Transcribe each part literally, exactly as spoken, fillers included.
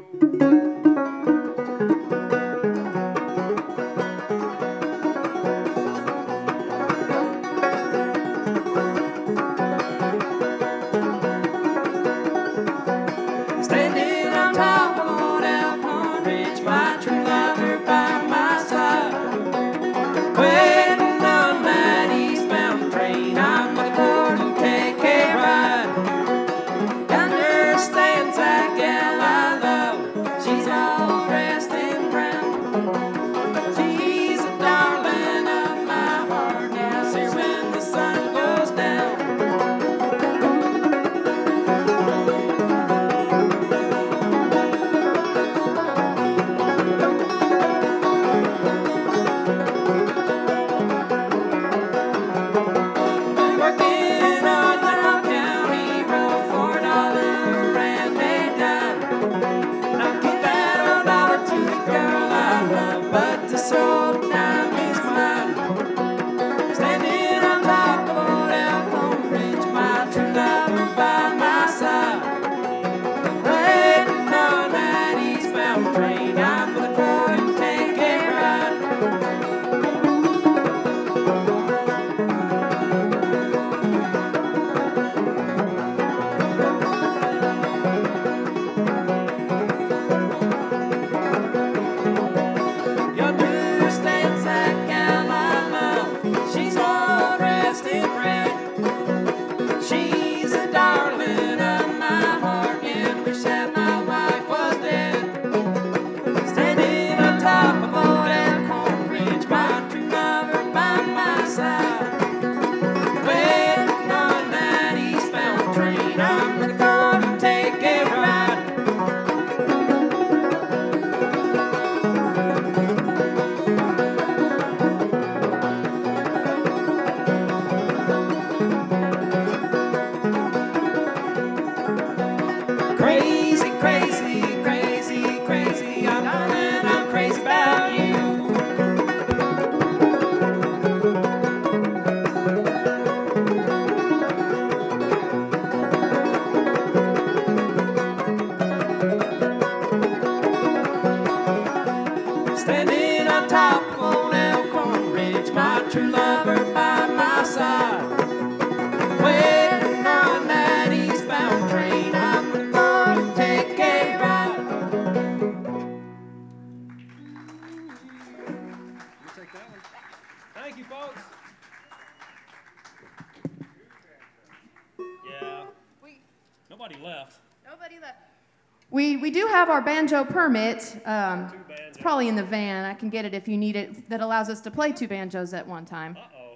We, we do have our banjo permit. Um, it's probably in the van. I can get it if you need it. That allows us to play two banjos at one time. Uh-oh.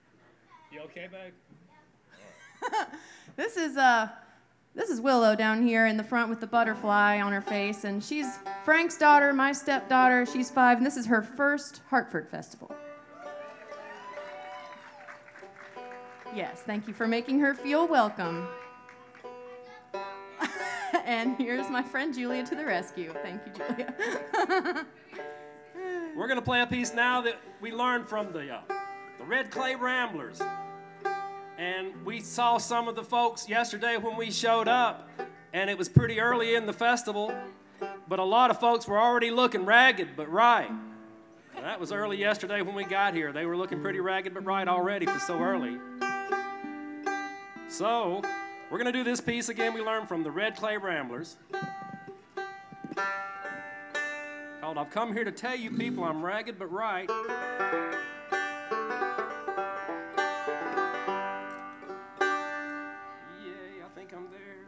You okay, babe? This is uh, this is Willow down here in the front with the butterfly on her face, and she's Frank's daughter, my stepdaughter. She's five, and this is her first Hartford Festival. Yes, thank you for making her feel welcome. And here's my friend Julia to the rescue. Thank you, Julia. We're going to play a piece now that we learned from the, uh, the Red Clay Ramblers. And we saw some of the folks yesterday when we showed up, and it was pretty early in the festival, but a lot of folks were already looking ragged but right. And that was early yesterday when we got here. They were looking pretty ragged but right already for so early. So we're going to do this piece again we learned from the Red Clay Ramblers, called I've Come Here to Tell You People I'm Ragged But Right.